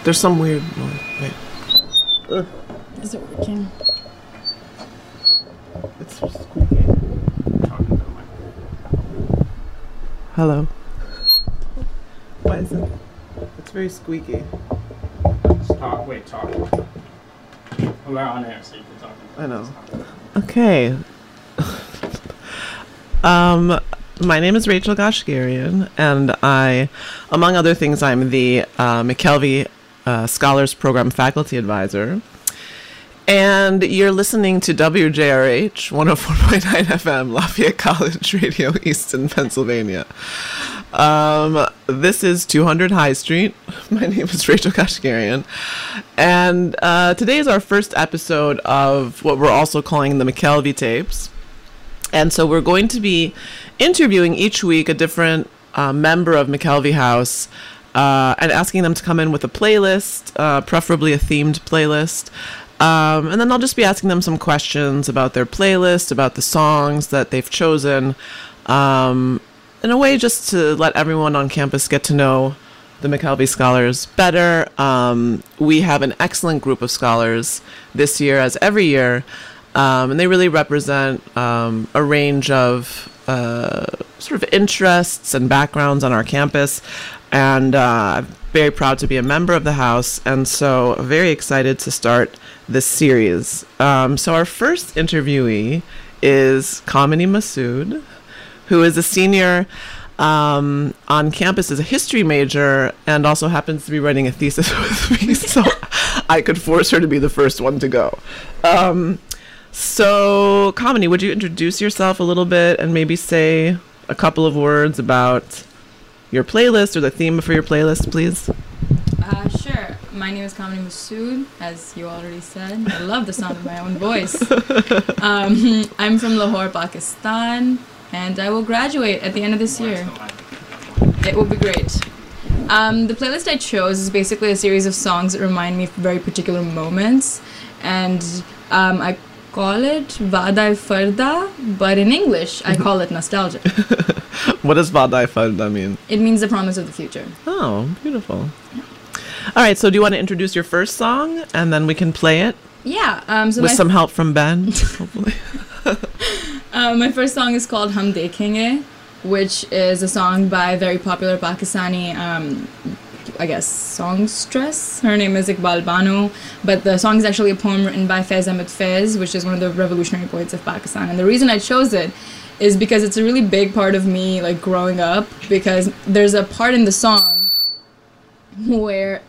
There's some weird noise. Wait. Ugh. Is it working? It's squeaky. Hello. Why is it? It's very squeaky. Talk. Wait, talk. We're on air, so you can talk. I know. Okay. My name is Rachel Gashgarian, and I, among other things, I'm the McKelvey Scholars Program Faculty Advisor. And you're listening to WJRH 104.9 FM, Lafayette College Radio, Easton, Pennsylvania. This is 200 High Street. My name is Rachel Kashgarian. And today is our first episode of what we're also calling the McKelvey Tapes. And so we're going to be interviewing each week a different member of McKelvey House and asking them to come in with a playlist, preferably a themed playlist. And then I'll just be asking them some questions about their playlist, about the songs that they've chosen, in a way just to let everyone on campus get to know the McKelvey Scholars better. We have an excellent group of scholars this year, as every year, and they really represent a range of sort of interests and backgrounds on our campus. And I'm very proud to be a member of the house, and so very excited to start this series. So our first interviewee is Kamini Masood, who is a senior on campus as a history major and also happens to be writing a thesis with me, so I could force her to be the first one to go. So Kamini, would you introduce yourself a little bit and maybe say a couple of words about your playlist or the theme for your playlist, please? Sure. My name is Kamini Masood, as you already said. I love the sound of my own voice. I'm from Lahore, Pakistan, and I will graduate at the end of this year. It will be great. The playlist I chose is basically a series of songs that remind me of very particular moments, and I call it Vada Farda, but in English I call it nostalgia. What does Vada Farda mean? It means the promise of the future. Oh, beautiful. Yeah. All right, so do you want to introduce your first song, and then we can play it? Yeah. With some help from Ben, hopefully. My first song is called Hum Dekhenge, which is a song by a very popular Pakistani, I guess, songstress. Her name is Iqbal Banu, but the song is actually a poem written by Faiz Ahmed Faiz, which is one of the revolutionary poets of Pakistan. And the reason I chose it is because it's a really big part of me, like, growing up, because there's a part in the song where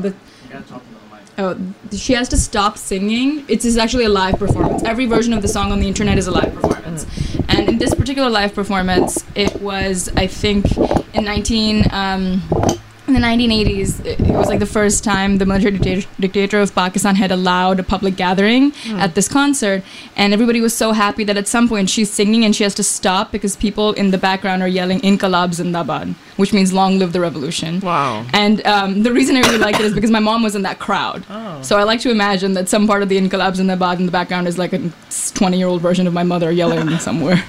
she has to stop singing. It is actually a live performance. Every version of the song on the internet is a live performance. And in this particular live performance, it was, I think, in the 1980s, it was like the first time the military dictator of Pakistan had allowed a public gathering at this concert, and everybody was so happy that at some point she's singing and she has to stop because people in the background are yelling Inqilab Zindabad, which means long live the revolution. Wow. And the reason I really liked it is because my mom was in that crowd. Oh. So I like to imagine that some part of the Inqilab Zindabad in the background is like a 20-year-old version of my mother yelling somewhere.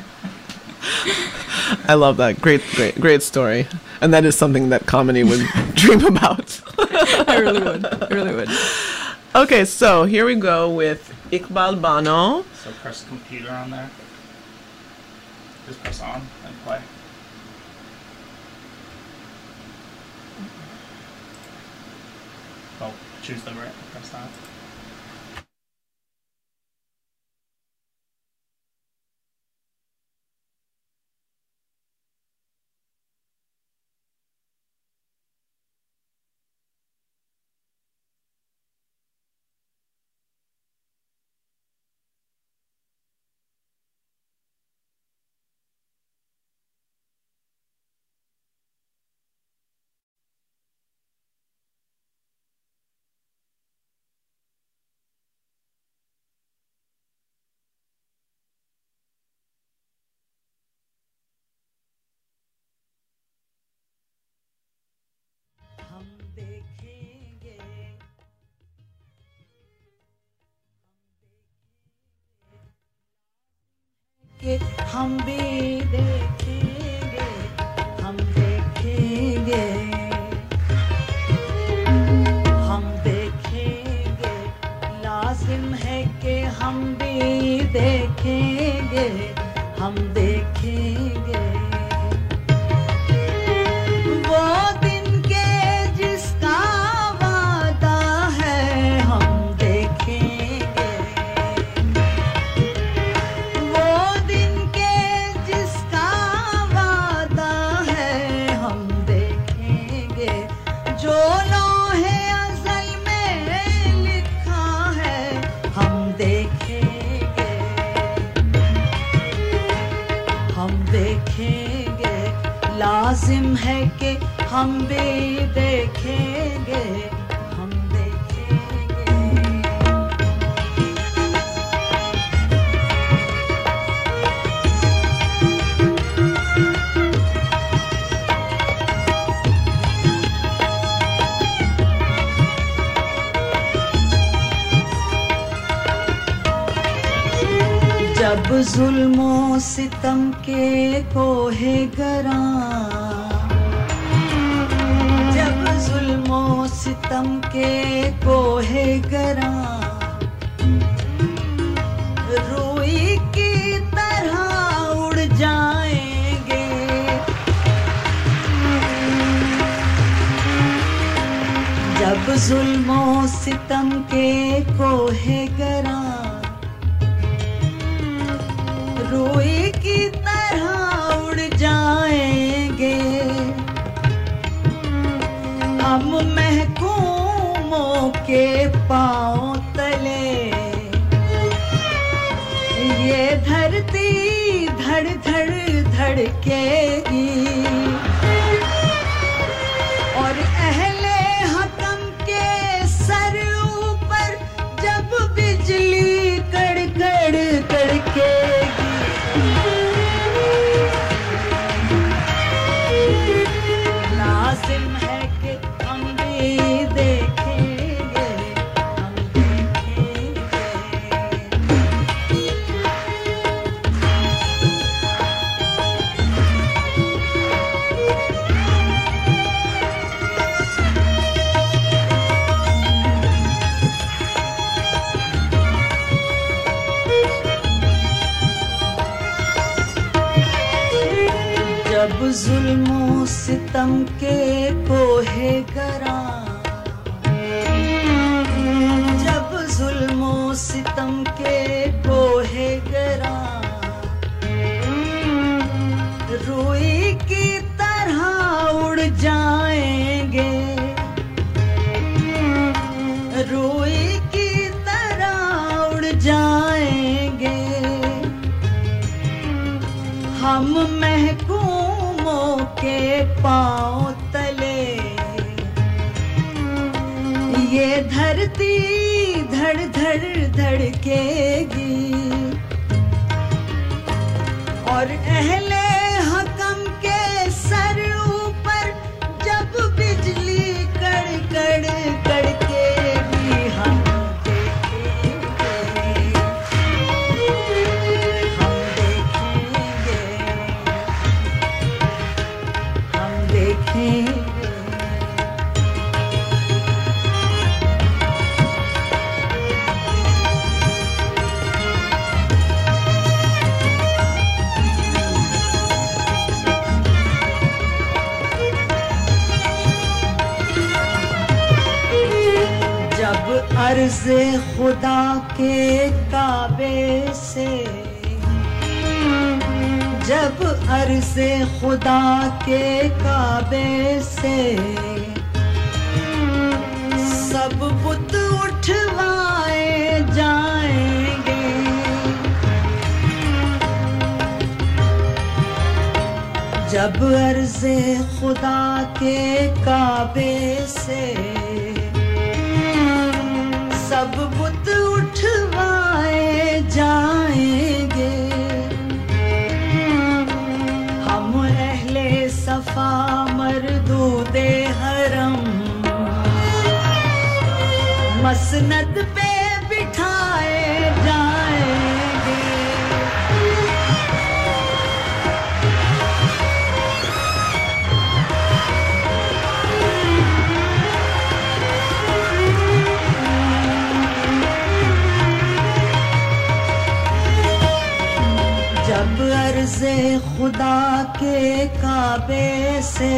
I love that. Great story. And that is something that Kamini would dream about. I really would. Okay, so here we go with Iqbal Bano. So press computer on there. Just press on and play. Oh, choose the right. Press that. हम भी देखेंगे हम देखेंगे लाजिम है कि हम भी देखेंगे, हम देखेंगे। जब जुल्मों सितम के कोहे गरा, जब जुल्मों सितम के कोहे गरा, रूई की तरह उड़ जाएंगे। जब जुल्मों सितम के कोहे गरा, रूई की तरह उड़ जाएंगे। हम महकूमों के पांव तले, ये धरती धड़ धड़ धड़केगी। और अहले हकम के सर ऊपर जब बिजली कड़कड़ कड़केगी। लाजिम है कि हम भी देखेंगे, हम देखेंगे। जब जुल्मों सितम के कोहे गरा, जब जुल्मों सितम के कोहे गरा, रूई की तरह उड़ जाएंगे। रूई की तरह उड़ जाएंगे। हम महकूमों के पांव तले, ये धरती धड़ धड़ धड़केगी। और अहले हकम के सर ऊपर जब बिजली कड़कड़ कड़केगी। हम देखेंगे, हम देखेंगे, हम देखेंगे। जब अर्ज़े खुदा के काबे से, जब अर्ज़े खुदा के काबे से सब बुत उठवाए जाएंगे। जब अर्ज़े खुदा के काबे से सब बुत उठवाए जाएंगे। हम अहले सफा मरदूदे हरम मसनद पे बिठाए जाएंगे। जब अर्ज़े खुदा के काबे से,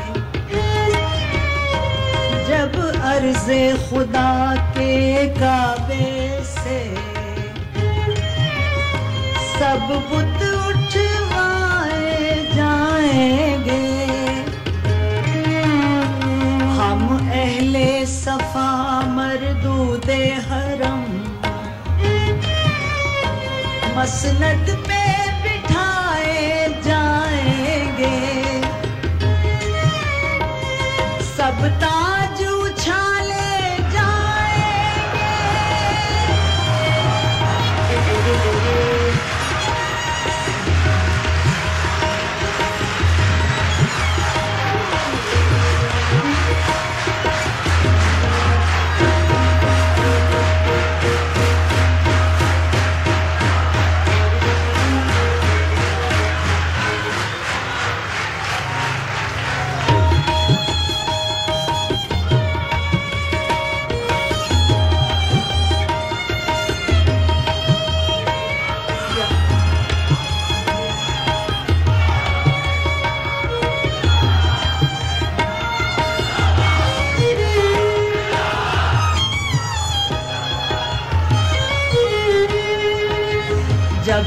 जब अर्ज़े खुदा के काबे से सब बुत उठवाए जाएंगे। हम अहले सफा मरदूदे हरम मसनद पे बिठाए जाएंगे।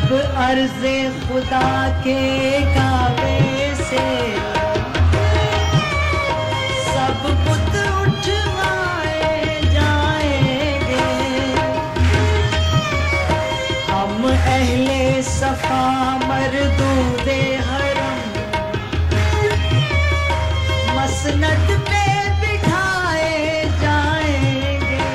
जब अर्ज़े खुदा के काबे से सब बुत उठवाए जाएंगे, हम अहले सफा मरदूदे हरम मसनद पे बिठाए जाएंगे।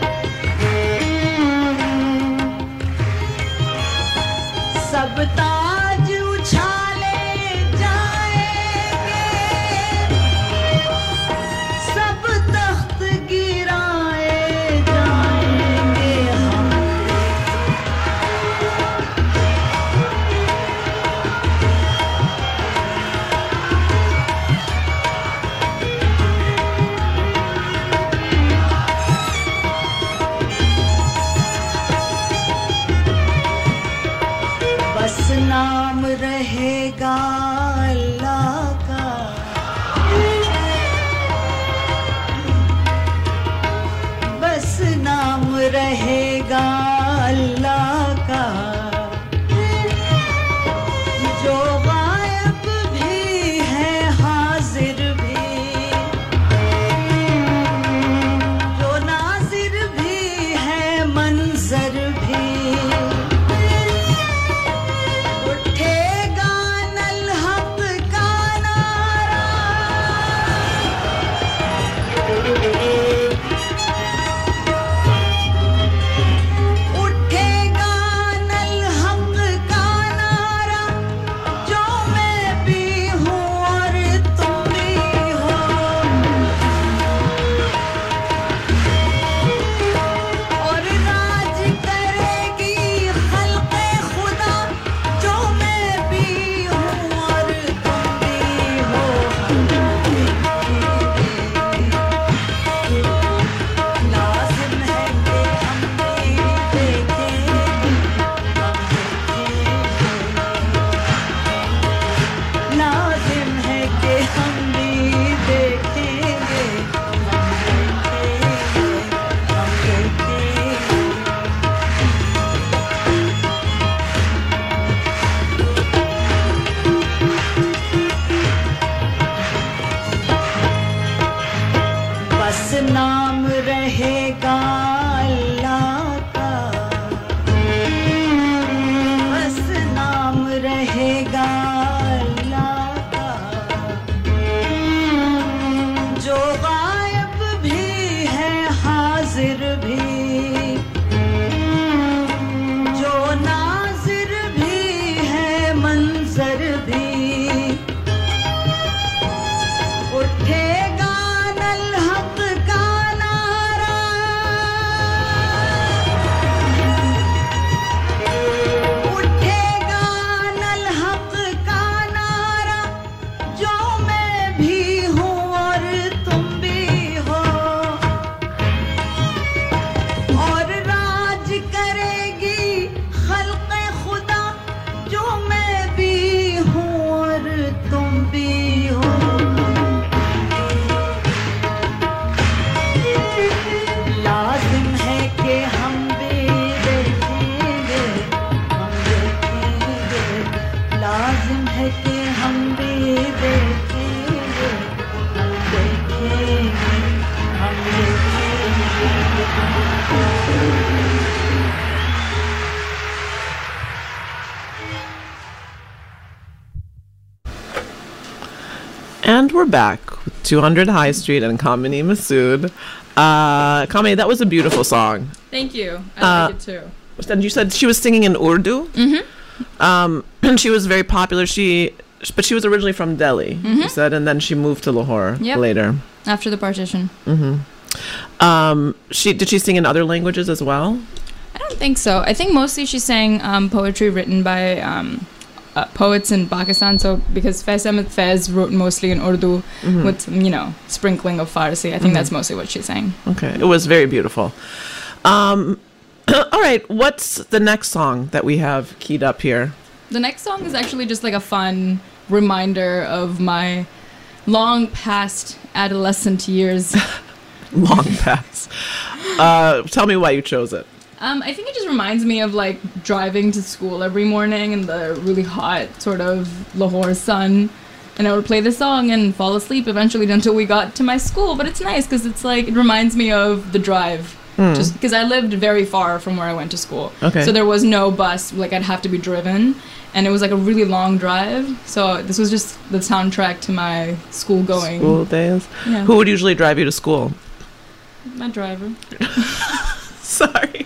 सब ताज उछाले जाएंगे, सब तख्त गिराए जाएंगे। हम बस नाम रहेगा अल्लाह का, बस नाम रहेगा अल्लाह का। जो गायब भी है हाजिर भी, जो नाजिर भी है मंजर भी, उठेगा नल हक का नारा, उठेगा नल हक का नारा। जो मैं भी हूँ और तुम भी हो, और राज करेगी खल्क़े खुदा। जो मैं भी हूँ और तुम भी हो, लाज़िम है कि हम भी देखेंगे, लाज़िम है कि हम भी देखेंगे, हम देखेंगे। बस नाम रहेगा अल्लाह का, बस नाम रहेगा अल्लाह का। जो गायब भी है हाजिर भी, जो नाजिर भी है मंजर भी, उठेगा नल हक का नारा, उठेगा नल हक का नारा। जो मैं भी हूँ और तुम भी हो, और राज करेगी खल्क़े खुदा। जो मैं भी हूँ और तुम भी हो, लाज़िम है कि हम भी देखेंगे, हम देखेंगे। लाज़िम है कि हम भी देखेंगे, हम देखेंगे, हम देखेंगे। And we're back with 200 High Street and Kamini Masood. Kame, that was a beautiful song. Thank you. I like it too. And you said she was singing in Urdu? Mm-hmm. And she was very popular. But she was originally from Delhi, you said, and then she moved to Lahore later. After the partition. Did she sing in other languages as well? I don't think so. I think mostly she sang poetry written by poets in Pakistan. So because Faiz Ahmed Faiz wrote mostly in Urdu with, sprinkling of Farsi. I think that's mostly what she sang. Okay. It was very beautiful. All right. What's the next song that we have keyed up here? The next song is actually just like a fun reminder of my long past adolescent years. Long past. Tell me why you chose it. I think it just reminds me of like driving to school every morning in the really hot sort of Lahore sun. And I would play the song and fall asleep eventually until we got to my school. But it's nice because it's like, it reminds me of the drive. Just because I lived very far from where I went to school. Okay. So there was no bus, like I'd have to be driven. And it was like a really long drive. So this was just the soundtrack to my school going. School days. Yeah. Who would usually drive you to school? My driver. Sorry.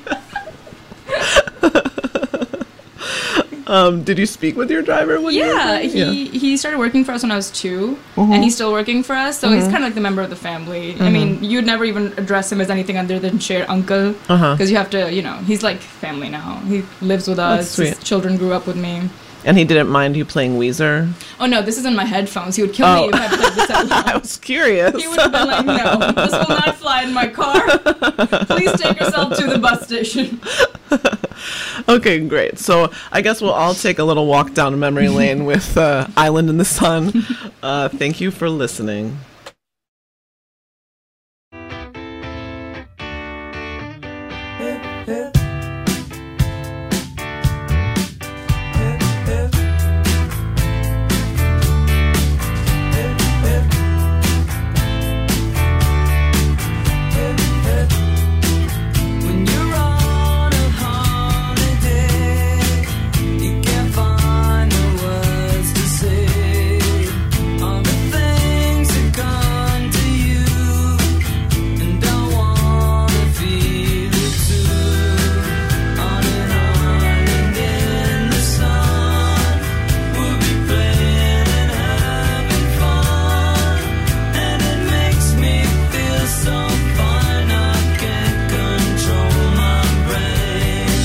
Did you speak with your driver when you were Yeah, young? he started working for us when I was 2, and he's still working for us, so he's kind of like the member of the family. I mean, you'd never even address him as anything other than shared uncle, because you have to, you know, he's like family now. He lives with That's us, sweet. his children grew up with me. And he didn't mind you playing Weezer? Oh no, this is in my headphones. He would kill me if I played this out loud. I was curious. He would have been like, no, this will not fly in my car. Please take yourself to the bus station. Okay, great. So I guess we'll all take a little walk down memory lane with Island in the Sun. Thank you for listening. When you're on a holiday, you can't find the words to say. All the things that come to you, and I wanna feel it too. On an island in the sun, we'll be playing and having fun, and it makes me feel so fine I can't control my brain.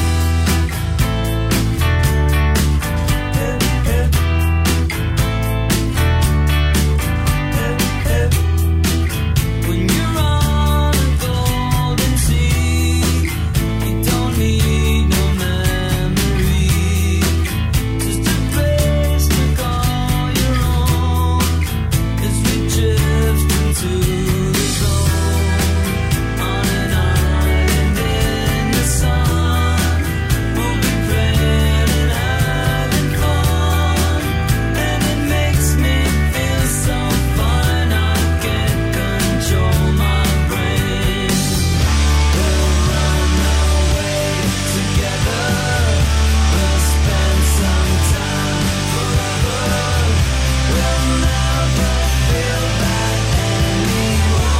When you're on a golden sea, you don't need no memory, just a place to call your own as we drift into the zone. On an island in the sun, we'll be playing and having fun, and it makes me feel so fine I can't control my brain. We'll run away together, we'll spend some time forever, we'll never feel bad anymore.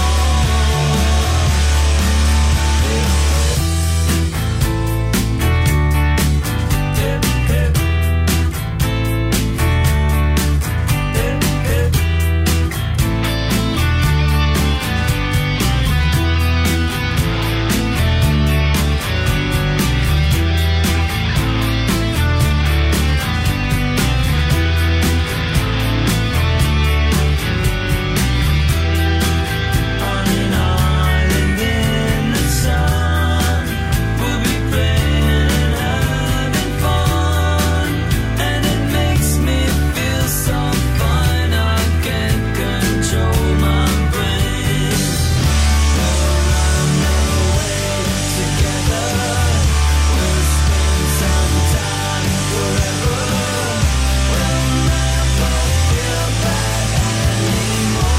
On an island in the sun, we'll be playing and having fun, and it makes me feel so fine I can't control my brain. We'll run away together, we'll spend some time forever, we'll never feel bad anymore.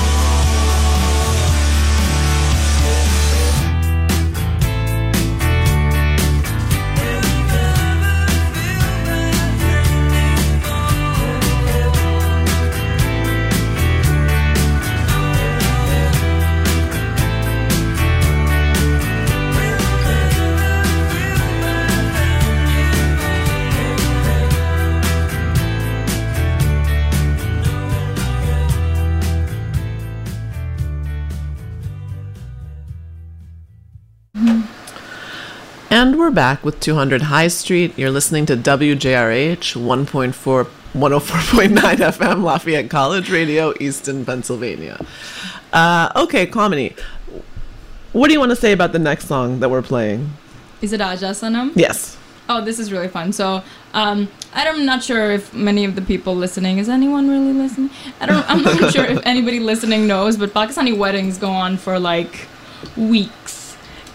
And we're back with 200 High Street. You're listening to WJRH 1.4 104.9 FM Lafayette College Radio, Easton, Pennsylvania. Okay, Kamini, what do you want to say about the next song that we're playing? Is it Aja Sanam? Yes. Oh, this is really fun. So, I'm not sure if many of the people listening, is anyone really listening? I'm not sure if anybody listening knows, but Pakistani weddings go on for like weeks.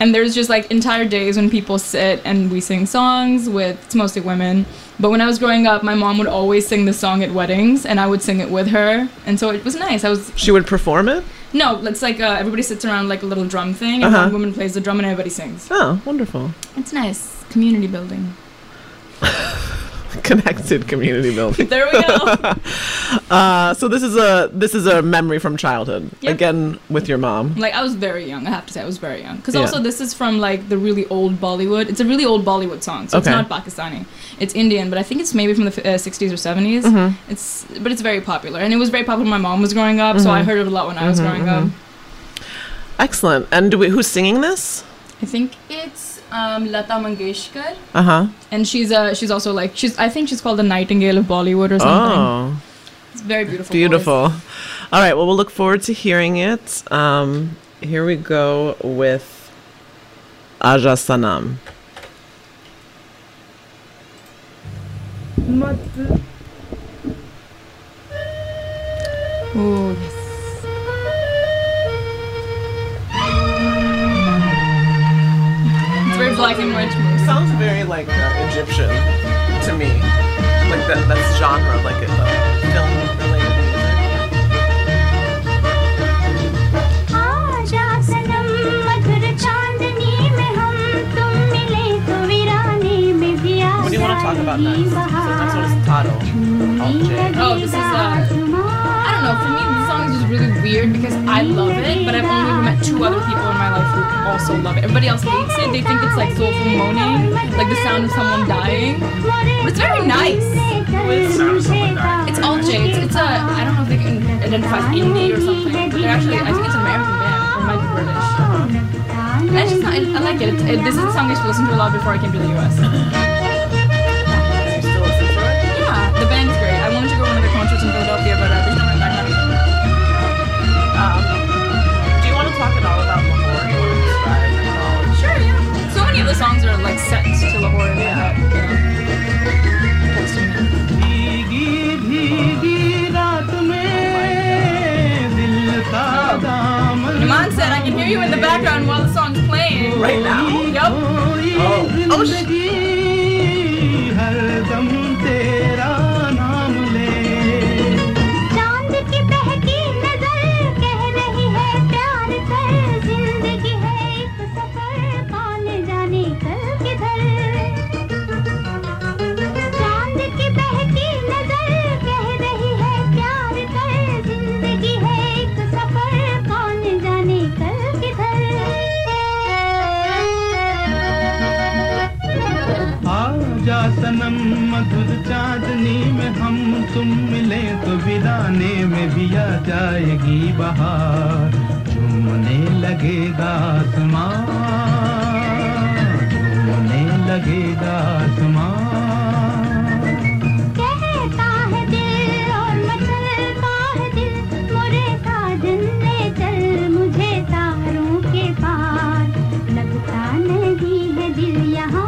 And there's just like entire days when people sit and we sing songs with, it's mostly women. But when I was growing up, my mom would always sing the song at weddings, and I would sing it with her. And so it was nice. She would perform it? No, it's like everybody sits around like a little drum thing, and one woman plays the drum and everybody sings. Oh, wonderful. It's nice. Community building. Connected community building. There we go. So this is a memory from childhood. Yep. Again with your mom. Like I was very young. I have to say I was very young. Because also this is from like the really old Bollywood. It's a really old Bollywood song, so it's not Pakistani. It's Indian, but I think it's maybe from the 60s or 70s. But it's very popular, and it was very popular when my mom was growing up. So I heard it a lot when I was growing up. Excellent. And who's singing this? I think it's Lata Mangeshkar. And she's also like I think she's called the Nightingale of Bollywood or something. Oh, it's very beautiful. Beautiful. Voice. All right. Well, we'll look forward to hearing it. Here we go with Aja Sanam. Oh yes. Black and white movie. Sounds very like Egyptian to me. Like that's genre, like a film related music. What do you want to talk about next? So next one is Tado. Oh, this is I don't know. For me, this song is just really weird because I love it, but I've only ever met 2 other people in my life who also love it. Everybody else hates it. They think it's like soulful moaning, like the sound of someone dying. But it's very nice. It's all J. It's a, I don't know if they can identify as indie or something, but they're actually, I think it's an American band, or it might be British. And it's just not, I like it. This is a song I used to listen to a lot before I came to the US. Yeah, the band is great. I wanted to go to one of their concerts in Philadelphia, but there's no way back now. Do you want to talk at all about Lahore? You want to describe it all? Sure, yeah. So many of the songs are like set to Lahore. Yeah. Naman said I can hear you in the background while the song's playing. Right now? Yep. Oh shit. सनम मधुर चांदनी में हम तुम मिले तो वीराने में भी आ जाएगी बहार झूमने लगेगा आसमां झूमने लगेगा आसमां कहता है दिल और मचलता है दिल मोरे साजन ले चल मुझे तारों के पार लगता नहीं है दिल यहाँ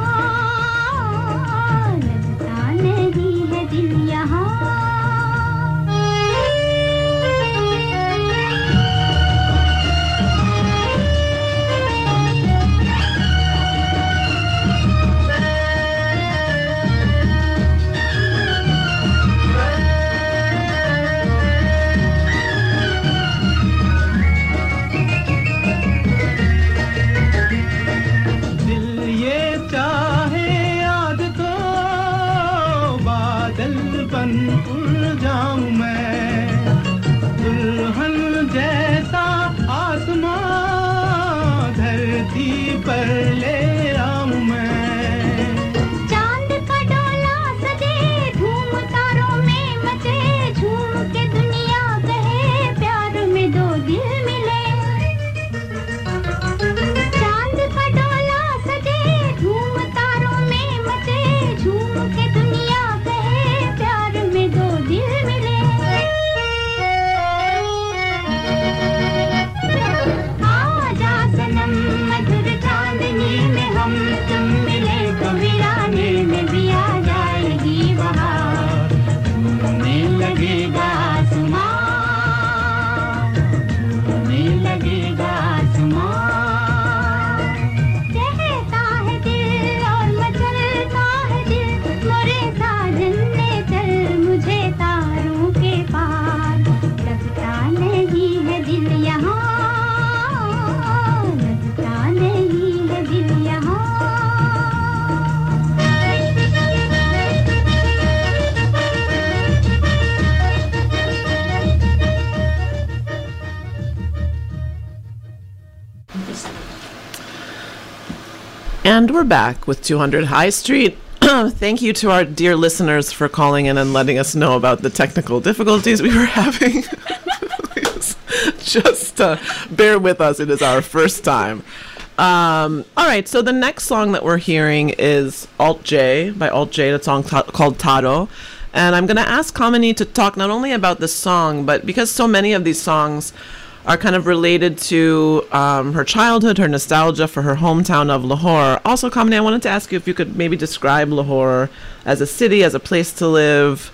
And we're back with 200 High Street. Thank you to our dear listeners for calling in and letting us know about the technical difficulties we were having. Please just bear with us. It is our first time. All right, so the next song that we're hearing is Alt J by Alt J, the song called Taro. And I'm going to ask Kamini to talk not only about this song, but because so many of these songs are kind of related to her childhood, her nostalgia for her hometown of Lahore. Also, Kamini, I wanted to ask you if you could maybe describe Lahore as a city, as a place to live,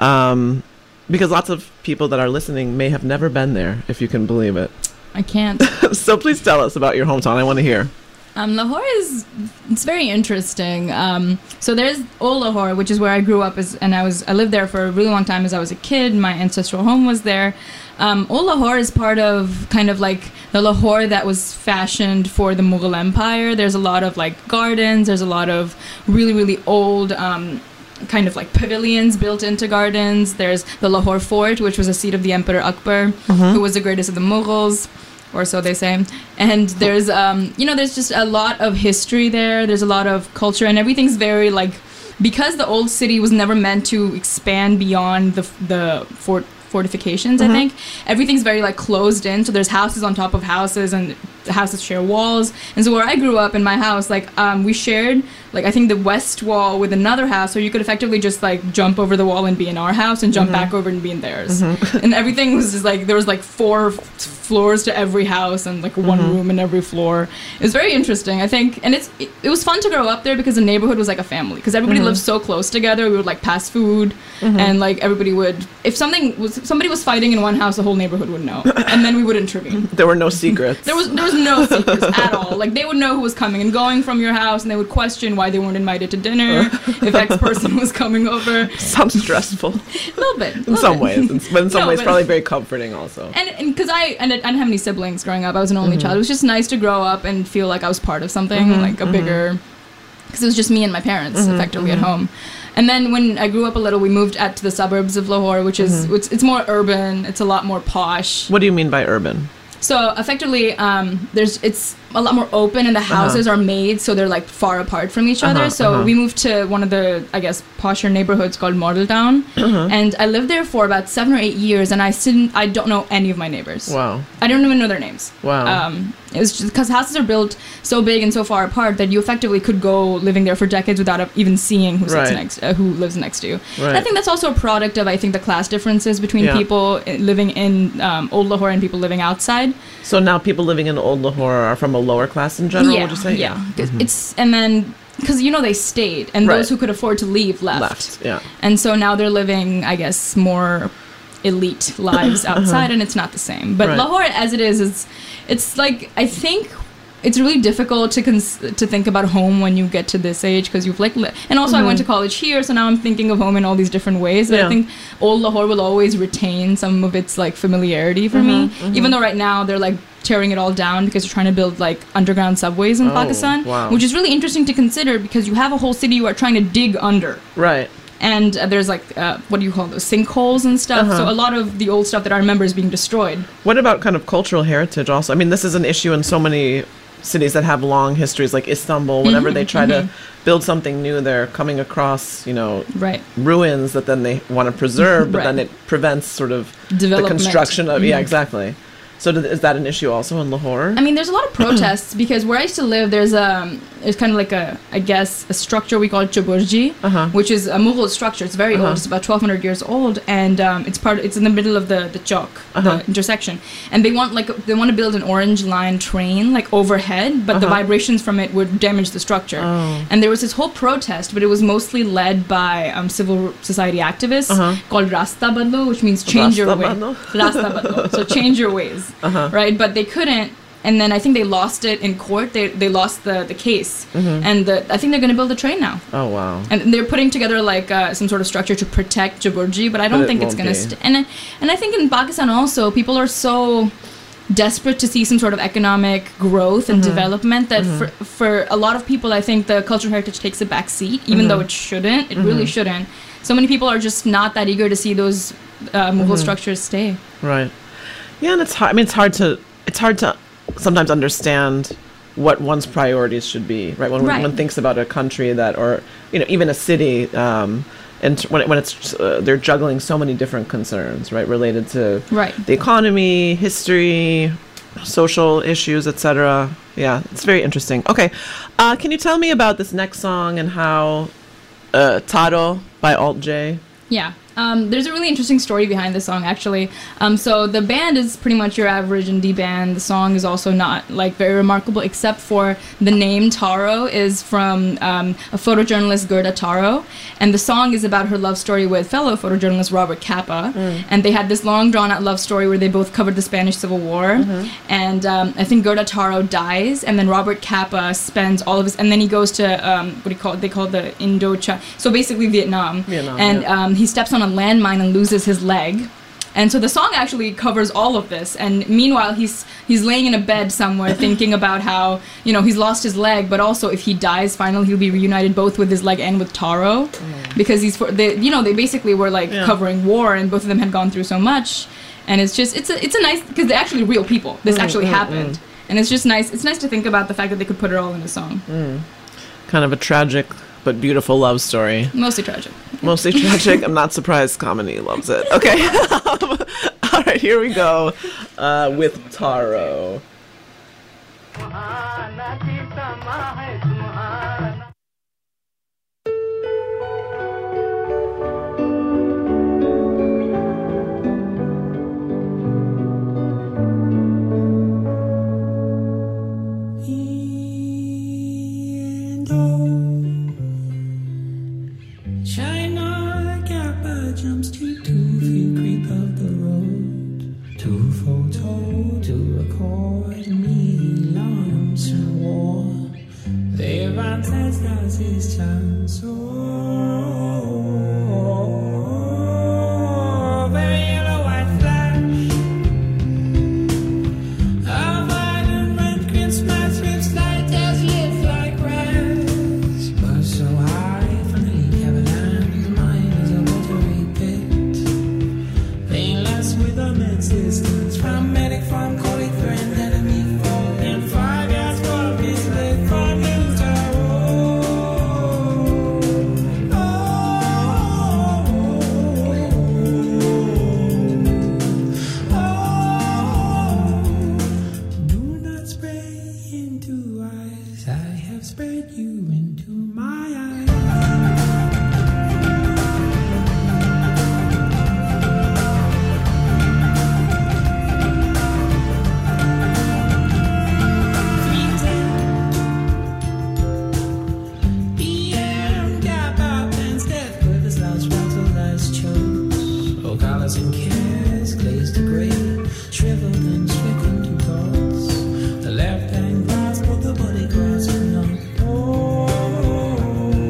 because lots of people that are listening may have never been there, if you can believe it. I can't. So please tell us about your hometown. I want to hear. Lahore it's very interesting. So there's Old Lahore, which is where I grew up, and I lived there for a really long time as I was a kid. My ancestral home was there. Old Lahore is part of kind of like the Lahore that was fashioned for the Mughal Empire. There's a lot of like gardens. There's a lot of really, really old kind of like pavilions built into gardens. There's the Lahore Fort, which was a seat of the Emperor Akbar, who was the greatest of the Mughals, or so they say. And there's, there's just a lot of history there. There's a lot of culture, and everything's very like, because the old city was never meant to expand beyond the fortifications, I think. Everything's very like closed in, so there's houses on top of houses, and the houses share walls. And so where I grew up in my house, like we shared like I think the west wall with another house, so you could effectively just like jump over the wall and be in our house and jump back over and be in theirs. And everything was just like there was like 4 floors to every house and like one room in every floor. It was very interesting, I think, and it was fun to grow up there because the neighborhood was like a family, because everybody lived so close together. We would like pass food, and like everybody would, if somebody was fighting in one house, the whole neighborhood would know, and then we would intervene. There were no secrets. There was no secrets at all. Like they would know who was coming and going from your house, and they would question why they weren't invited to dinner if X person was coming over. Sounds stressful. A little bit. In some ways, but in some ways probably very comforting also. And because I didn't have any siblings growing up, I was an only child. It was just nice to grow up and feel like I was part of something, like a bigger, because it was just me and my parents effectively at home. And then when I grew up a little, we moved out to the suburbs of Lahore, which is it's more urban. It's a lot more posh. What do you mean by urban? So effectively, it's a lot more open, and the houses are made so they're like far apart from each other. So we moved to one of the, I guess, posher neighborhoods called Model Town, and I lived there for about 7 or 8 years, and I don't know any of my neighbors. Wow. I don't even know their names. Wow. It was just because houses are built so big and so far apart that you effectively could go living there for decades without even seeing who lives next to you. Right. And I think that's also a product of, I think, the class differences between people living in Old Lahore and people living outside. So now people living in Old Lahore are from a lower class in general, would you say? Yeah. And then, because, they stayed, and those who could afford to leave left. Yeah. And so now they're living, I guess, more elite lives outside, and it's not the same. But Lahore, as it is, it's like, I think it's really difficult to think about home when you get to this age, because you've like and also I went to college here, so now I'm thinking of home in all these different ways. But I think Old Lahore will always retain some of its like familiarity for me, even though right now they're like tearing it all down because you're trying to build like underground subways in Pakistan, which is really interesting to consider, because you have a whole city you are trying to dig under. Right. And there's like, what do you call those, sinkholes and stuff. So a lot of the old stuff that I remember is being destroyed. What about kind of cultural heritage also? I mean, this is an issue in so many cities that have long histories, like Istanbul. Whenever they try to build something new, they're coming across, ruins that then they want to preserve, but then it prevents sort of the construction of, exactly. So is that an issue also in Lahore? I mean, there's a lot of protests because where I used to live, there's kind of like a structure we call it Chaburji, which is a Mughal structure. It's very old. It's about 1,200 years old, and it's in the middle of the chowk, the intersection. And they want to build an orange line train like overhead, but the vibrations from it would damage the structure. And there was this whole protest, but it was mostly led by civil society activists called Rasta Badlo, which means change your way. Rasta Badlo. So change your ways. Right, but they couldn't, and then I think they lost it in court. They lost the case, and I think they're going to build a train now. Oh wow! And they're putting together like some sort of structure to protect Chaburji, but I don't think it's going to. And I think in Pakistan also, people are so desperate to see some sort of economic growth and development that for a lot of people, I think the cultural heritage takes a back seat, even though it shouldn't. It really shouldn't. So many people are just not that eager to see those Mughal structures stay. Right. Yeah, and it's hard. I mean, it's hard to sometimes understand what one's priorities should be, right? When Right. one thinks about a country that, or even a city, and when it's they're juggling so many different concerns, right, related to Right. the economy, history, social issues, etc. Yeah, it's very interesting. Okay, can you tell me about this next song and how Taro by Alt J? Yeah. There's a really interesting story behind this song, actually. So the band is pretty much your average indie band. The song is also not like very remarkable, except for the name Taro is from a photojournalist, Gerda Taro, and the song is about her love story with fellow photojournalist Robert Capa. And they had this long, drawn-out love story where they both covered the Spanish Civil War. And I think Gerda Taro dies, and then Robert Capa spends all of his, and then he goes to what do you call it? They call it the Indochina, so basically Vietnam. And he steps on a landmine and loses his leg. And so the song actually covers all of this. And meanwhile, he's laying in a bed somewhere thinking about how, he's lost his leg, but also if he dies, finally he'll be reunited both with his leg and with Taro. Because they basically were like covering war, and both of them had gone through so much. And it's just, it's a nice, because they're actually real people. This actually happened. And it's just nice. It's nice to think about the fact that they could put it all in a song. Kind of a tragic but beautiful love story. Mostly tragic. Mostly tragic. I'm not surprised Kamini loves it. Okay. All right, here we go with Taro. China Kappa jumps to 2 feet creep up the road. 2 photo to record me alarms from war. They ran test as his chance. Very yellow white flash. A violent red green smash with light as lips like grass. But so high from the Caroline, mine is a watery pit. Painless with immense distance from medic, from colleague, friend, enemy, foe, and 5 yards for his leg from his do not spray into eyes. I have sprayed you into my eyes. PM gap up and death with his last rattle as chose. Oh, collars and cares glazed to gray, shriveled and stricken to thoughts. The left hand grasp of the body grasping on. Oh,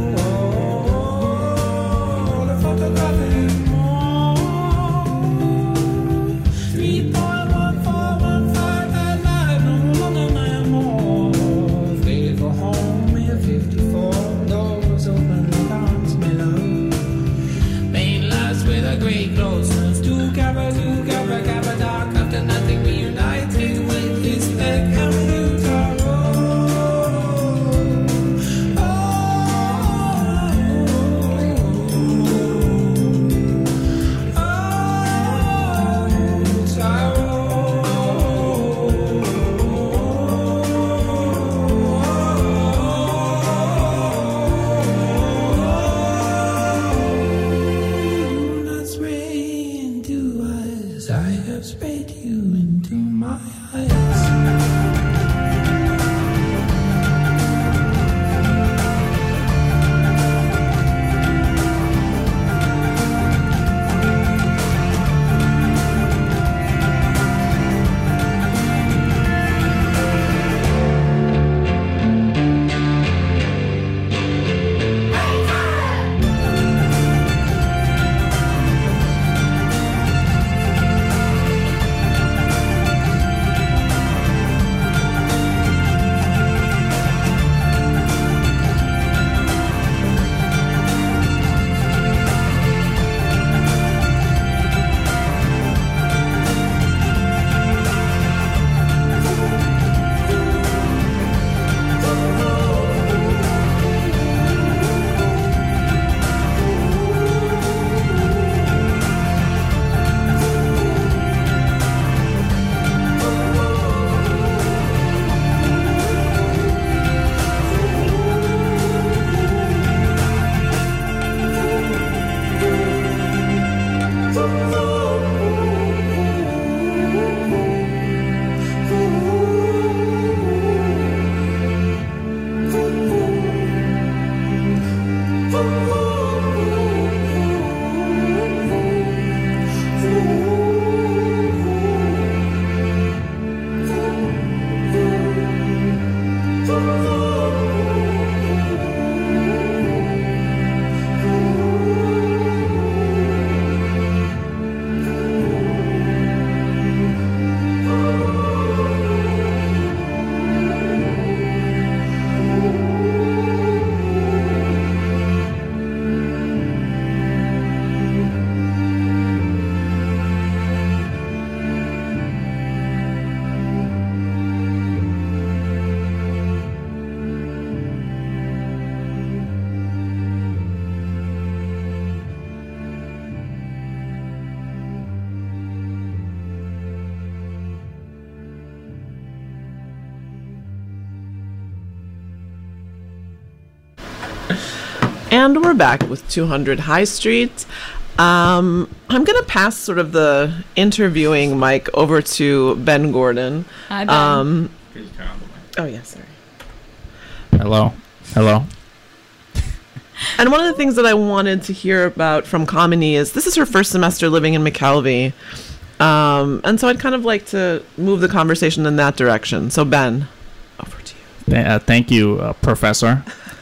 And we're back with 200 High Street. I'm going to pass sort of the interviewing mic over to Ben Gordon. Hi, Ben. Oh, yeah, sorry. Hello. Hello. And one of the things that I wanted to hear about from Kamini is this is her first semester living in McKelvey. And so I'd kind of like to move the conversation in that direction. So, Ben, over to you. Thank you, Professor.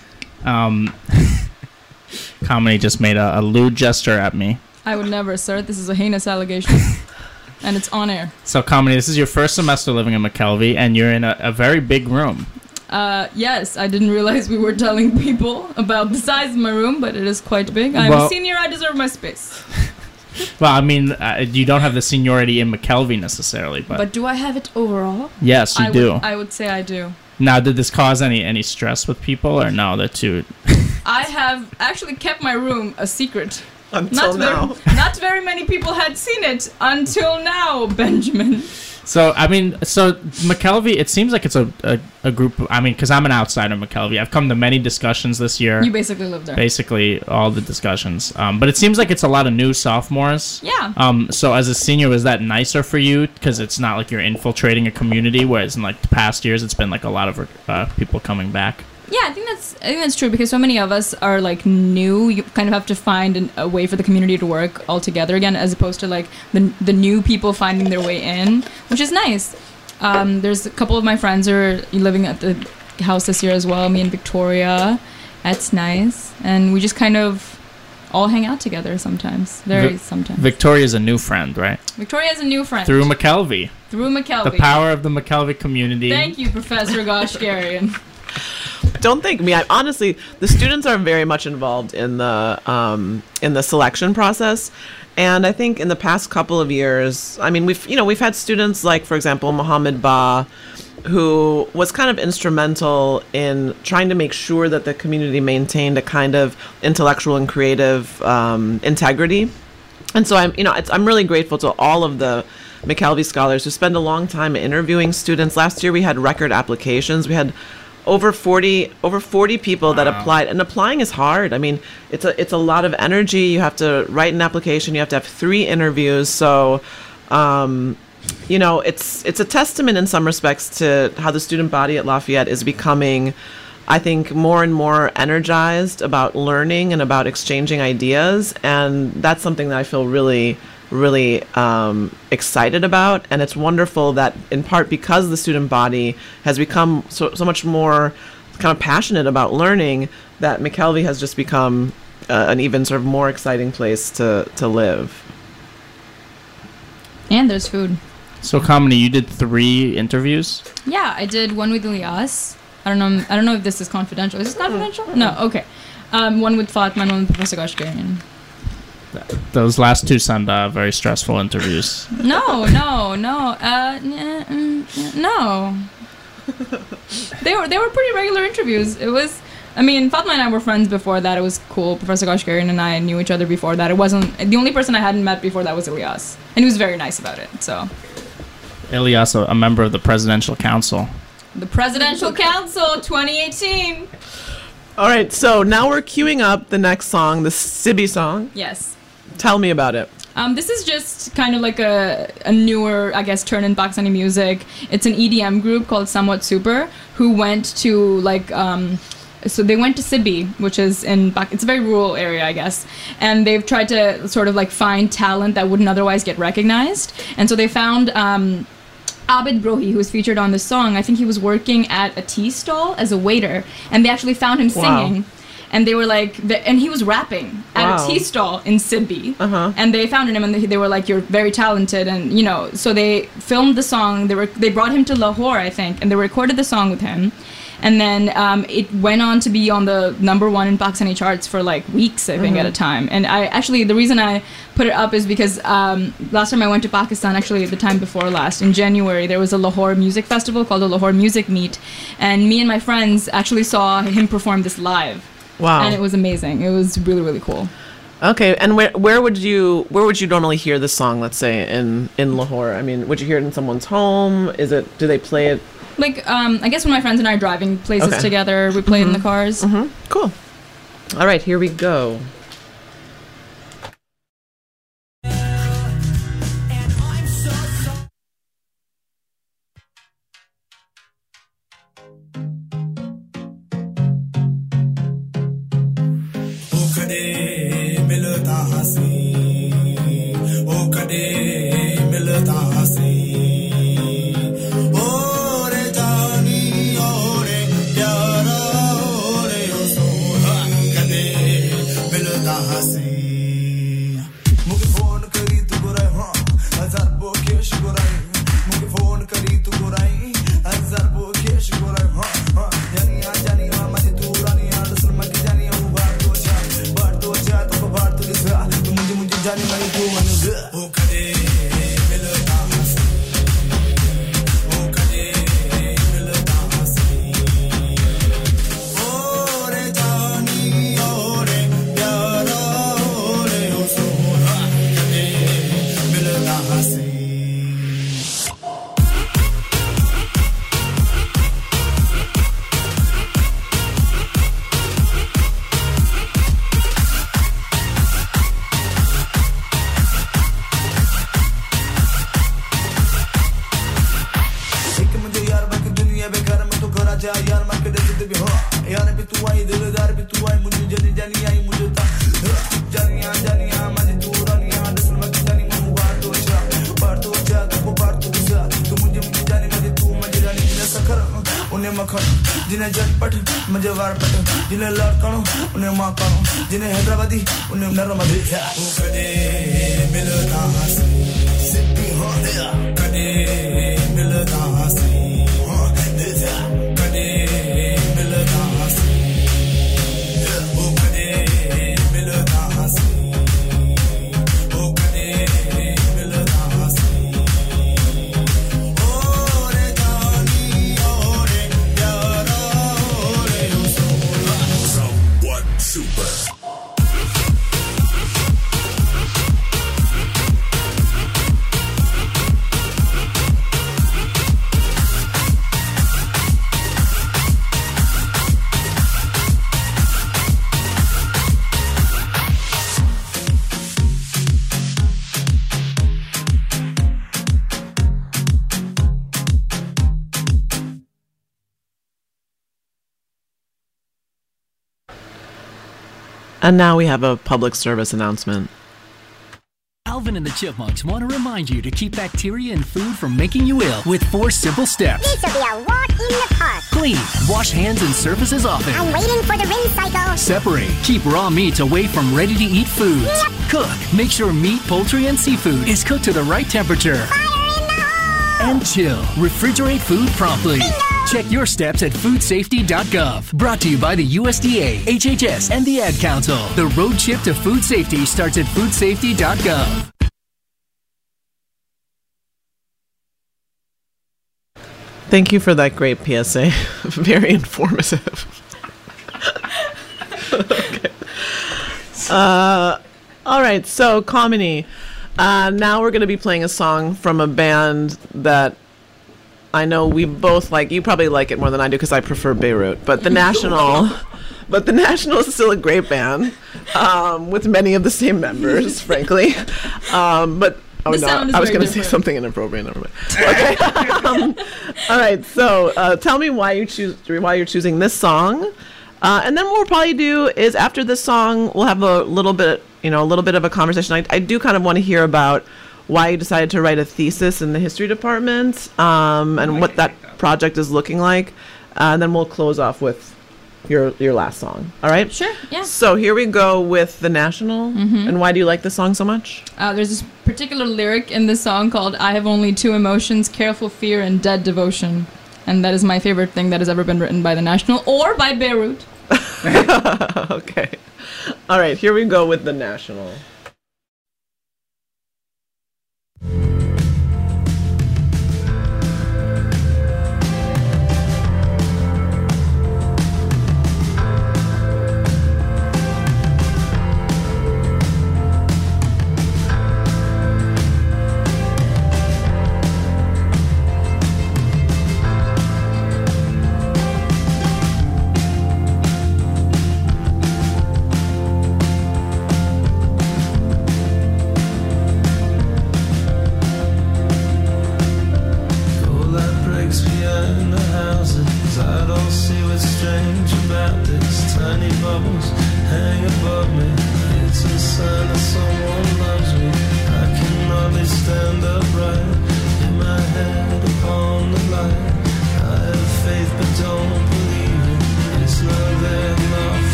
Kamini just made a lewd gesture at me. I would never, sir. This is a heinous allegation. And it's on air. So, Kamini, this is your first semester living in McKelvey, and you're in a very big room. Yes, I didn't realize we were telling people about the size of my room, but it is quite big. I'm a senior, I deserve my space. Well, I mean, you don't have the seniority in McKelvey necessarily, but do I have it overall? yes, you do. I would say I do. Now, did this cause any stress with people, or no? They're too... I have actually kept my room a secret. Until now. Not very many people had seen it until now, Benjamin. So, I mean, McKelvey, it seems like it's a group, I mean, because I'm an outsider in McKelvey. I've come to many discussions this year. You basically live there. Basically, all the discussions. But it seems like it's a lot of new sophomores. Yeah. So as a senior, was that nicer for you? Because it's not like you're infiltrating a community, whereas in like the past years, it's been like a lot of people coming back. Yeah, I think that's true because so many of us are like new. You kind of have to find a way for the community to work all together again, as opposed to like the new people finding their way in, which is nice. There's a couple of my friends are living at the house this year as well. Me and Victoria, that's nice, and we just kind of all hang out together sometimes. Sometimes. Victoria's a new friend, right? Victoria's a new friend Through McKelvey. Through McKelvey. The power of the McKelvey community. Thank you, Professor Goshgarian. Don't thank me. Honestly, the students are very much involved in the selection process, and I think in the past couple of years, I mean, we've had students like, for example, Mohammed Ba, who was kind of instrumental in trying to make sure that the community maintained a kind of intellectual and creative integrity. And so I'm really grateful to all of the McKelvey scholars who spend a long time interviewing students. Last year we had record applications. We had over 40 people that applied, and applying is hard. I mean, it's a lot of energy. You have to write an application. You have to have 3 interviews. So, it's a testament in some respects to how the student body at Lafayette is becoming, I think, more and more energized about learning and about exchanging ideas. And that's something that I feel really excited about, and it's wonderful that in part because the student body has become so much more kind of passionate about learning, that McKelvey has just become an even sort of more exciting place to live. And there's food. So, Kamini, you did 3 interviews? Yeah, I did one with Ilyas. I don't know if this is confidential. Is this confidential? No, okay. One with Fatma and one with Professor Goshgarian. Those last 2 sound very stressful interviews. No. They were pretty regular interviews. It was, I mean, Fatma and I were friends before that. It was cool. Professor Goshgarian and I knew each other before that. It wasn't, the only person I hadn't met before that was Ilyas. And he was very nice about it, so. Ilyas, a member of the Presidential Council. The Presidential Council 2018. All right, so now we're queuing up the next song, the Sibi song. Yes. Tell me about it. This is just kind of like a newer, I guess, turn in Pakistani music. It's an EDM group called Somewhat Super, who went to like, so they went to Sibi, which is it's a very rural area, I guess. And they've tried to sort of like find talent that wouldn't otherwise get recognized. And so they found Abid Brohi, who was featured on this song, I think he was working at a tea stall as a waiter, and they actually found him singing. And they were like, and he was rapping at a tea stall in Sydney. And they found him, and they were like, "You're very talented," and you know. So they filmed the song. They brought him to Lahore, I think, and they recorded the song with him. And then it went on to be on the #1 in Pakistani charts for like weeks, I think, at a time. And the reason I put it up is because last time I went to Pakistan, actually the time before last, in January, there was a Lahore music festival called the Lahore Music Meet. And me and my friends actually saw him perform this live. Wow. And it was amazing. It was really, really cool. Okay, and where would you normally hear this song, let's say, in Lahore? I mean, would you hear it in someone's home? Do they play it? Like, I guess when my friends and I are driving places together, we play it in the cars. Cool. All right, here we go. जिन्हें झटपट मुझे वारपट जिन्हें लड़कणों उन्हें मां करो जिन्हें हैदराबादी उन्हें नरमदी ओ कदे मिलता हंसी सिद्धि हो कदे मिलता हंसी हो कदे मिलता हंसी ओ कदे मिलता हंसी ओ कदे मिलता हंसी And now we have a public service announcement. Alvin and the Chipmunks want to remind you to keep bacteria in food from making you ill with 4 simple steps. This will be a walk in the park. Clean. Wash hands and surfaces often. I'm waiting for the rinse cycle. Separate. Keep raw meats away from ready-to-eat foods. Yep. Cook. Make sure meat, poultry, and seafood is cooked to the right temperature. Fire in the hole. And chill. Refrigerate food promptly. Bingo. Check your steps at foodsafety.gov. Brought to you by the USDA, HHS, and the Ad Council. The road trip to food safety starts at foodsafety.gov. Thank you for that great PSA. Very informative. Okay. All right, so Kamini. Now we're going to be playing a song from a band that I know we both like. You probably like it more than I do because I prefer Beirut. But the National is still a great band with many of the same members, frankly. But oh no, I was going to say something inappropriate. Never mind. Okay. All right. So tell me why you're choosing this song, and then what we'll probably do is after this song we'll have a little bit of a conversation. I do kind of want to hear about why you decided to write a thesis in the history department, and what that project is looking like. And then we'll close off with your last song. All right? Sure, yeah. So here we go with The National. And why do you like this song so much? There's this particular lyric in this song called "I have only two emotions, careful fear and dead devotion." And that is my favorite thing that has ever been written by The National or by Beirut. Okay. All right, here we go with The National.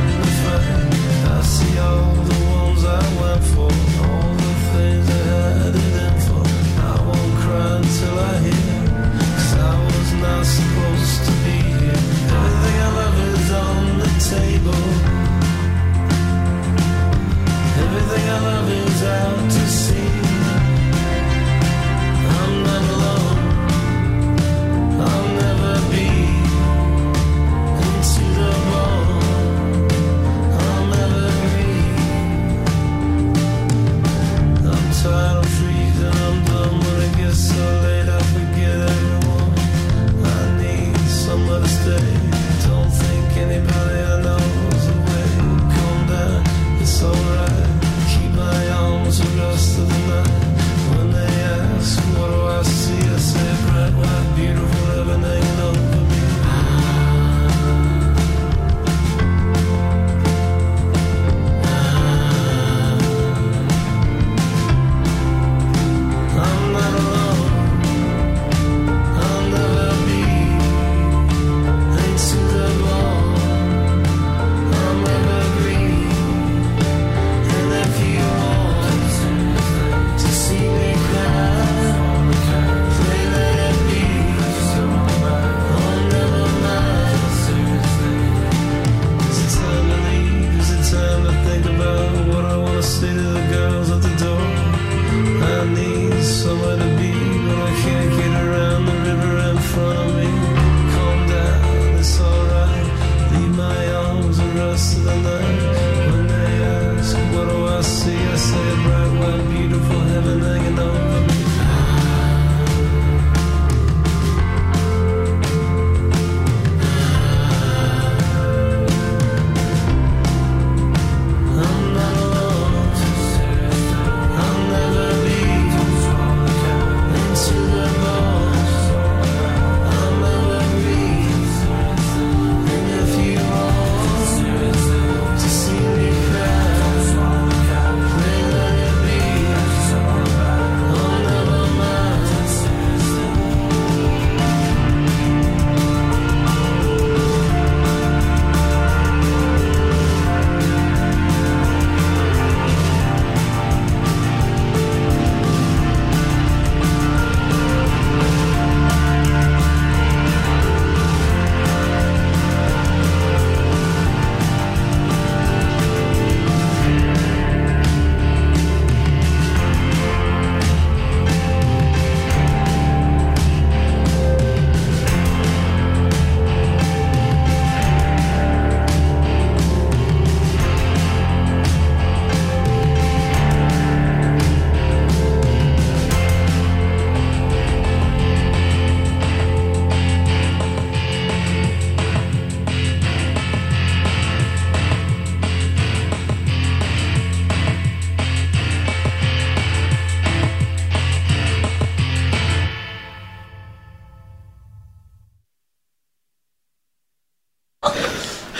All the ones I went for, all the things I had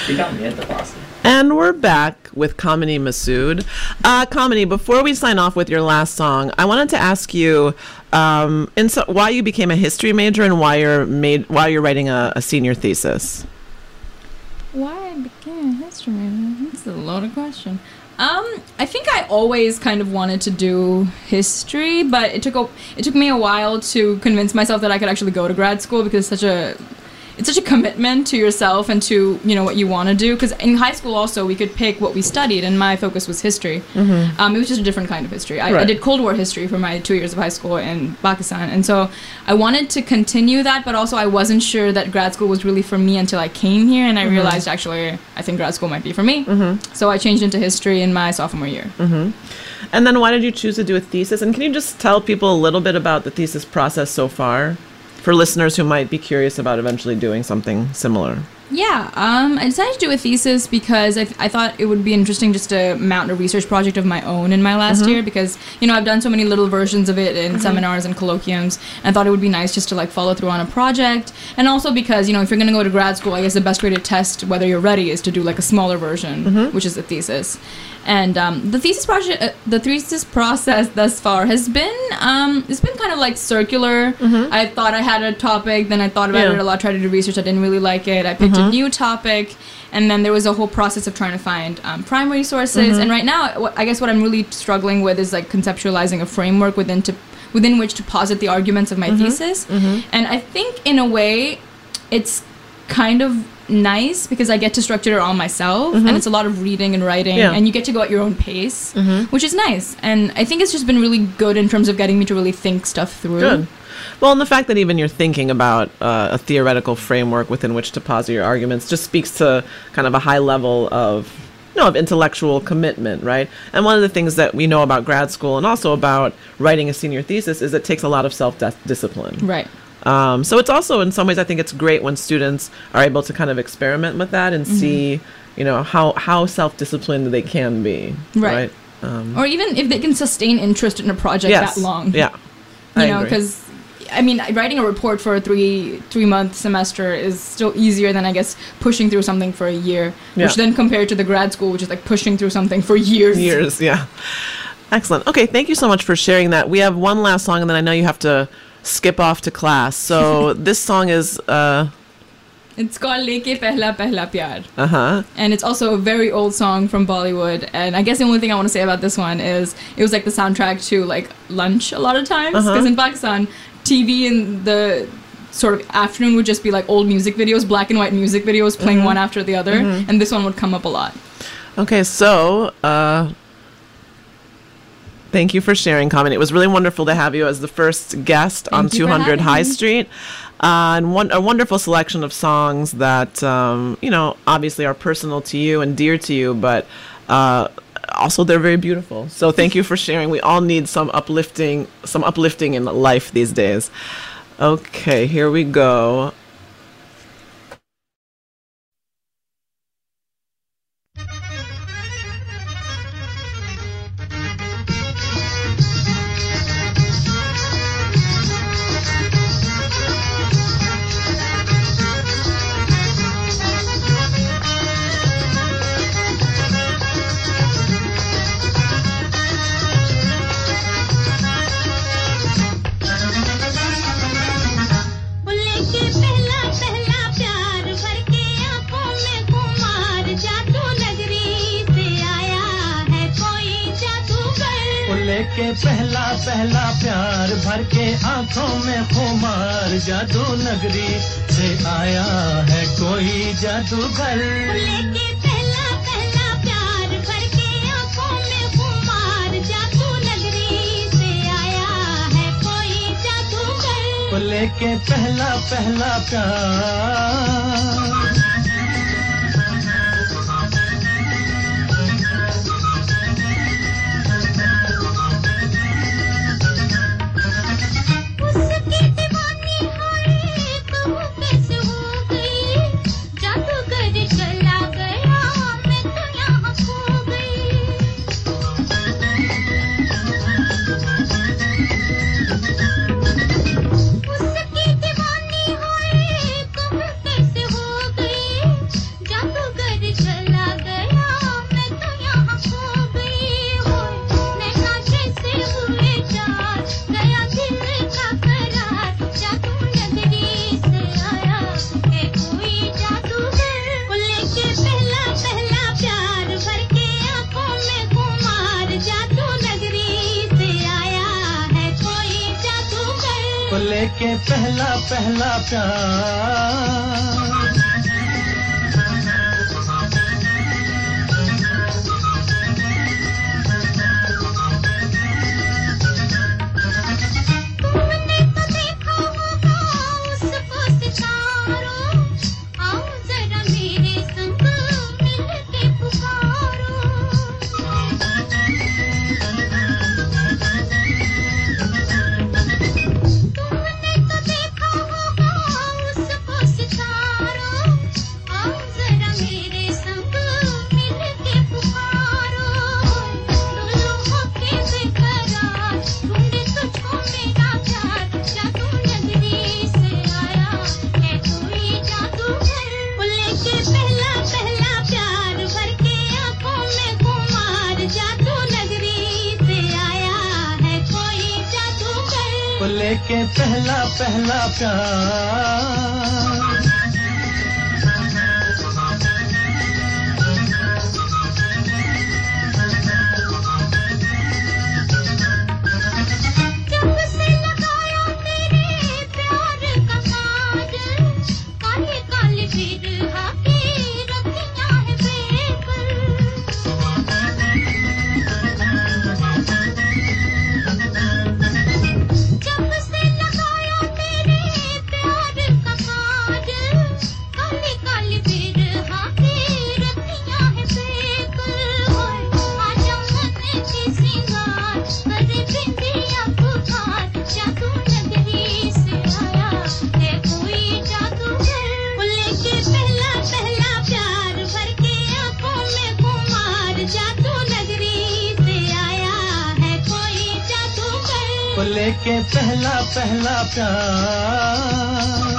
She got me at the Boston. And we're back with Kamini Masood. Kamini, before we sign off with your last song, I wanted to ask you why you became a history major and why you're writing a senior thesis. Why I became a history major? That's a loaded question. I think I always kind of wanted to do history, but it took me a while to convince myself that I could actually go to grad school because it's such a commitment to yourself and to what you want to do. Because in high school also we could pick what we studied, and my focus was history. It was just a different kind of history. I did Cold War history for my 2 years of high school in Pakistan, and so I wanted to continue that, but also I wasn't sure that grad school was really for me until I came here, and I realized actually I think grad school might be for me. So I changed into history in my sophomore year. And then why did you choose to do a thesis? And can you just tell people a little bit about the thesis process so far, for listeners who might be curious about eventually doing something similar? Yeah, I decided to do a thesis because I thought it would be interesting just to mount a research project of my own in my last year, because I've done so many little versions of it in seminars and colloquiums, and I thought it would be nice just to follow through on a project. And also because if you're going to go to grad school, I guess the best way to test whether you're ready is to do a smaller version, which is a thesis. And the thesis process thus far has been it's been kind of circular. I thought I had a topic, then I thought about it a lot, tried to do research. I didn't really like it. I picked a new topic, and then there was a whole process of trying to find primary sources. And right now, I guess what I'm really struggling with is conceptualizing a framework within which to posit the arguments of my thesis. And I think in a way, it's kind of nice because I get to structure it all myself, and it's a lot of reading and writing, and you get to go at your own pace, which is nice. And I think it's just been really good in terms of getting me to really think stuff through. Good. Well, and the fact that even you're thinking about a theoretical framework within which to posit your arguments just speaks to kind of a high level of intellectual commitment, right? And one of the things that we know about grad school and also about writing a senior thesis is it takes a lot of self-discipline. Right. So it's also, in some ways, I think it's great when students are able to kind of experiment with that and see, how self-disciplined they can be. Right. Or even if they can sustain interest in a project that long. Yeah. Because writing a report for a three-month semester is still easier than, I guess, pushing through something for a year, which then compared to the grad school, which is pushing through something for years. Years, yeah. Excellent. Okay, thank you so much for sharing that. We have one last song, and then I know you have to skip off to class. So this song is it's called Leke Pehla Pehla Pyar. And it's also a very old song from Bollywood, and I guess the only thing I want to say about this one is it was the soundtrack to lunch a lot of times, because in Pakistan TV in the sort of afternoon would just be old music videos, black and white music videos playing one after the other, and this one would come up a lot. Okay, so thank you for sharing, Kamini. It was really wonderful to have you as the first guest on 200 High Street. And a wonderful selection of songs that, obviously are personal to you and dear to you, but also they're very beautiful. So thank you for sharing. We all need some uplifting in life these days. Okay, here we go. के पहला पहला प्यार भर के आंखों में खुमार जादू नगरी से आया है कोई जादूगर लेके पहला पहला प्यार भर के आंखों में खुमार जादू नगरी से आया है कोई जादूगर लेके पहला पहला प्यार उसकी दीवानी होए कहूं कैसे हो गई को लेके पहला पहला प्यार लेके पहला पहला प्यार लेके पहला पहला प्यार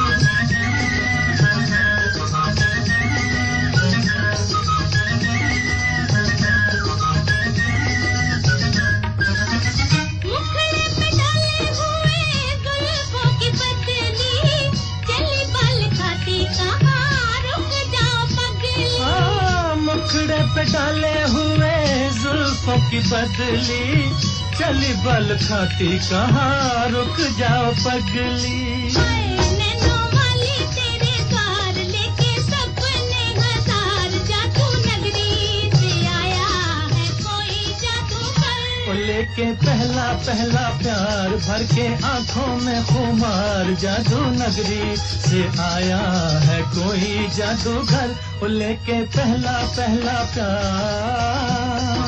मुखड़े पे डाले हुए जुल्फों की बदली चली बल खाती कहाँ रुक जाओ पगली नैनों वाली तेरे द्वार लेके सपने हजार जादू नगरी से आया है कोई जादूगर लेके पहला पहला प्यार भर के आंखों में खुमार जादू नगरी से आया है कोई जादूगर लेके पहला पहला प्यार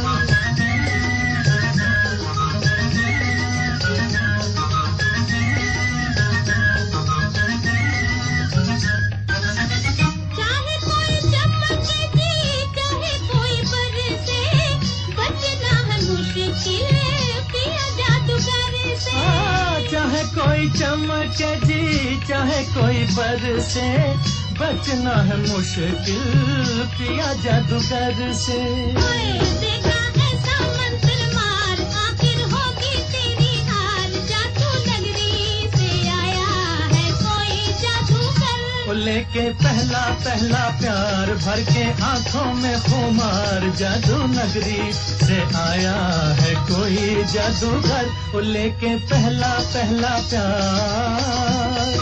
कोई चमके जी चाहे कोई बरसे बचना है मुश्किल पिया जादूगर से देखा ऐसा मंत्र मार आखिर होगी तेरी हार जादू नगरी से आया है कोई जादूगर लेके पहला पहला प्यार भर के आंखों में खुमार जादू नगरी से आया है कोई जादूगर लेके पहला पहला प्यार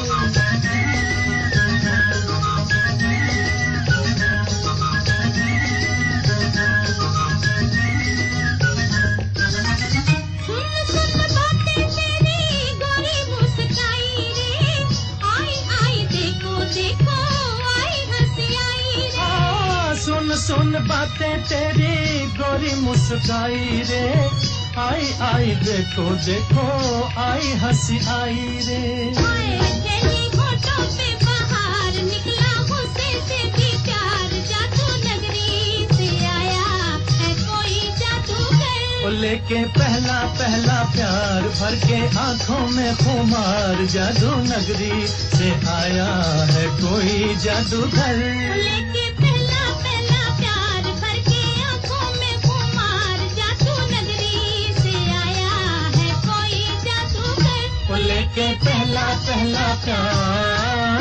सुन बातें तेरी गोरी मुस्काई रे आई आई देखो देखो आई हंसी आई रे तेरी होठों पे बाहर निकला गुस्से से भी प्यार जादू नगरी से आया है कोई जादूगर लेके पहला पहला प्यार भर के आंखों में खुमार जादू नगरी से आया है कोई जादूगर लेके पहला पहला प्यार भर के आंखों में खुमार जादू नगरी से आया है कोई जादूगर लेके पहला पहला प्यार